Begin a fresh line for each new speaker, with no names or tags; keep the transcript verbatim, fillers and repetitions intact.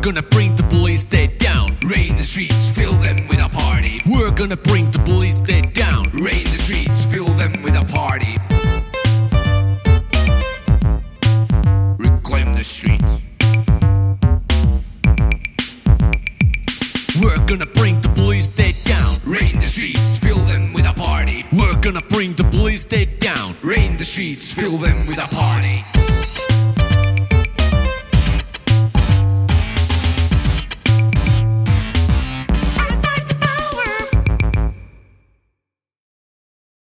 gonna bring the police state down.
Rain the streets, fill them with a party.
We're gonna bring the police state down.
Rain the streets, fill them with a party. Reclaim the streets.
We're gonna bring the police state down.
Rain the streets, fill them with a party.
We're gonna bring the police state down.
Rain the streets, fill them with a party.